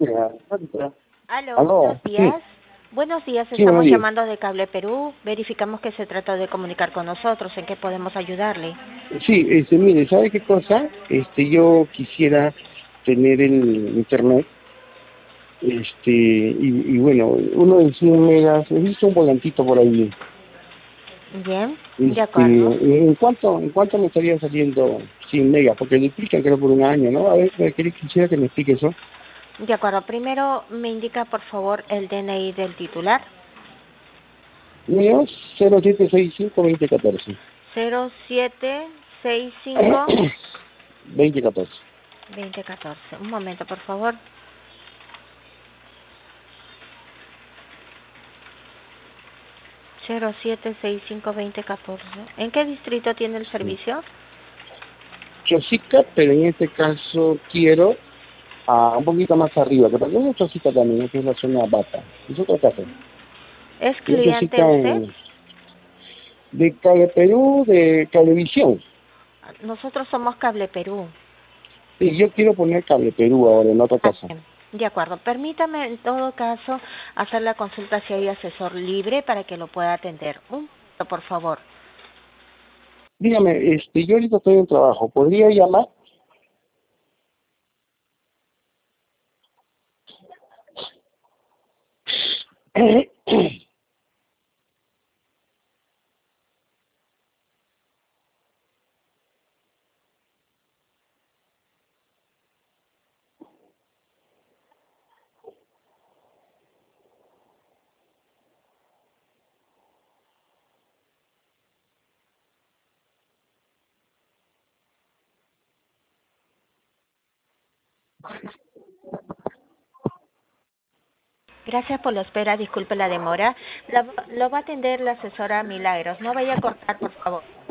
Aló, Aló, buenos sí, días. Buenos días, sí, buenos estamos días. llamando de Cable Perú. Verificamos que se trata de comunicar con nosotros. ¿En qué podemos ayudarle? Sí, mire, ¿sabe qué cosa? Yo quisiera tener el internet, y bueno, uno de 100 megas, he visto un volantito por ahí. Bien, de acuerdo. ¿En cuánto me estaría saliendo 100 megas? Porque lo explican creo por un año, ¿no? A ver, quisiera que me explique eso. De acuerdo. Primero me indica, por favor, el DNI del titular. Mío, 0765-2014. 0765 2014. 2014. Un momento, por favor. 0765-2014. ¿En qué distrito tiene el servicio? Chosica, pero en este caso quiero un poquito más arriba, que porque es Chosica también, que es la zona Bata, es otra casa. ¿Es Y cliente Chosica usted? de Cable Perú, de Cablevisión. Nosotros somos Cable Perú. Y yo quiero poner Cable Perú ahora en otra Ah, casa. bien. De acuerdo. Permítame, en todo caso, hacer la consulta si hay asesor libre para que lo pueda atender. Un momento, por favor. Dígame, yo ahorita estoy en trabajo, ¿podría llamar? Gracias por la espera, disculpe la demora. Lo va a atender la asesora Milagros. No vaya a cortar, por favor.